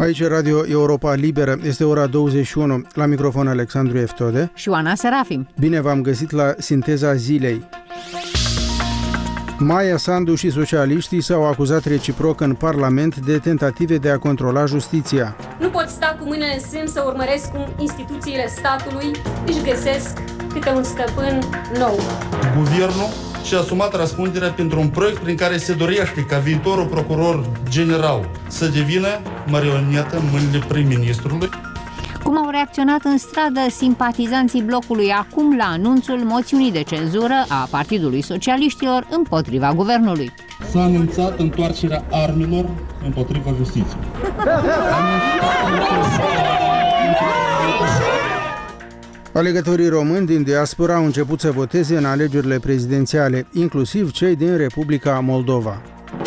Aici Radio Europa Liberă, este ora 21, la microfon Alexandru Eftode și Oana Serafim. Bine v-am găsit la Sinteza Zilei. Maia Sandu și socialiștii s-au acuzat reciproc în Parlament de tentative de a controla justiția. Nu pot sta cu mâinile în sân să urmăresc cum instituțiile statului își găsesc câte un stăpân nou. Guvernul și-a asumat răspunderea pentru un proiect prin care se dorește ca viitorul procuror general să devină marionetă în mâinile prim-ministrului. Cum au reacționat în stradă simpatizanții blocului acum la anunțul moțiunii de cenzură a Partidului Socialiștilor împotriva guvernului? S-a anunțat întoarcerea armelor împotriva justiției. Alegătorii români din diaspora au început să voteze în alegerile prezidențiale, inclusiv cei din Republica Moldova.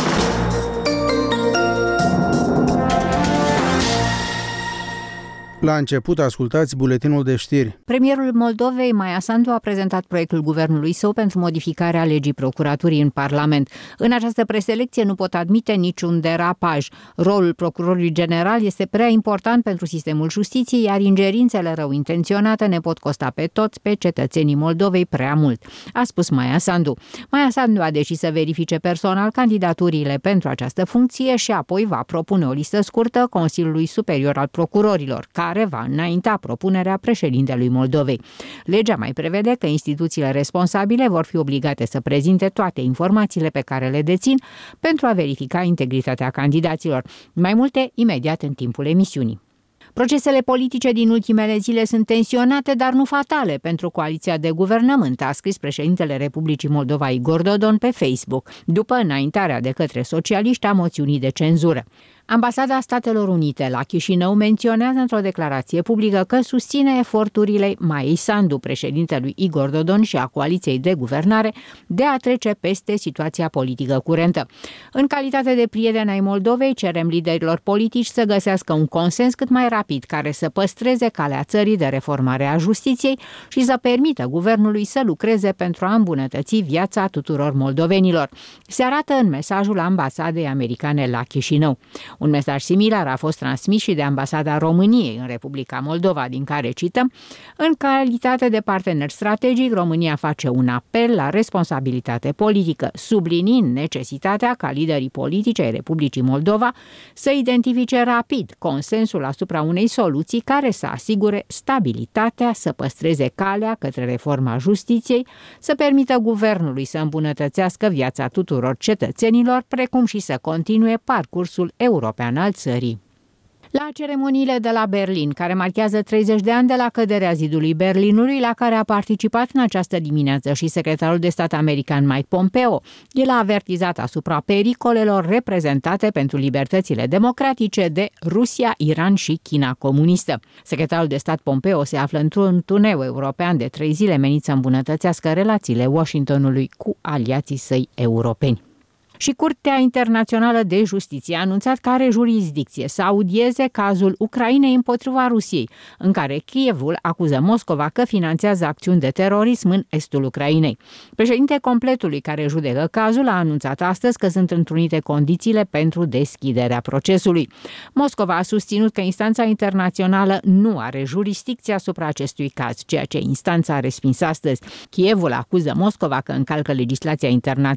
La început, ascultați buletinul de știri. Premierul Moldovei, Maia Sandu, a prezentat proiectul guvernului său pentru modificarea legii procuraturii în Parlament. În această preselecție nu pot admite niciun derapaj. Rolul procurorului general este prea important pentru sistemul justiției, iar ingerințele rău intenționate ne pot costa pe toți, pe cetățenii Moldovei, prea mult, a spus Maia Sandu. Maia Sandu a decis să verifice personal candidaturile pentru această funcție și apoi va propune o listă scurtă Consiliului Superior al Procurorilor, care va înainta propunerea președintelui Moldovei. Legea mai prevede că instituțiile responsabile vor fi obligate să prezinte toate informațiile pe care le dețin pentru a verifica integritatea candidaților. Mai multe imediat în timpul emisiunii. Procesele politice din ultimele zile sunt tensionate, dar nu fatale pentru coaliția de guvernământ, a scris președintele Republicii Moldova Igor Dodon pe Facebook, după înaintarea de către socialiști a moțiunii de cenzură. Ambasada Statelor Unite la Chișinău menționează într-o declarație publică că susține eforturile Maiei Sandu, președintelui Igor Dodon și a coaliției de guvernare de a trece peste situația politică curentă. În calitate de prieteni ai Moldovei, cerem liderilor politici să găsească un consens cât mai rapid care să păstreze calea țării de reformare a justiției și să permită guvernului să lucreze pentru a îmbunătăți viața tuturor moldovenilor. Se arată în mesajul ambasadei americane la Chișinău. Un mesaj similar a fost transmis și de ambasada României în Republica Moldova, din care cităm: în calitate de partener strategic, România face un apel la responsabilitate politică, subliniind necesitatea ca liderii politici ai Republicii Moldova să identifice rapid consensul asupra unei soluții care să asigure stabilitatea, să păstreze calea către reforma justiției, să permită guvernului să îmbunătățească viața tuturor cetățenilor, precum și să continue parcursul european al țării. La ceremoniile de la Berlin, care marchează 30 de ani de la căderea zidului Berlinului, la care a participat în această dimineață și secretarul de stat american Mike Pompeo, el a avertizat asupra pericolelor reprezentate pentru libertățile democratice de Rusia, Iran și China comunistă. Secretarul de stat Pompeo se află într-un turneu european de 3 zile menit să îmbunătățească relațiile Washingtonului cu aliații săi europeni. Și Curtea Internațională de Justiție a anunțat că are jurisdicție să audieze cazul Ucrainei împotriva Rusiei, în care Kievul acuză Moscova că finanțează acțiuni de terorism în estul Ucrainei. Președintele completului care judecă cazul a anunțat astăzi că sunt întrunite condițiile pentru deschiderea procesului. Moscova a susținut că instanța internațională nu are jurisdicție asupra acestui caz, ceea ce instanța a respins astăzi. Kievul acuză Moscova că încalcă legislația internațională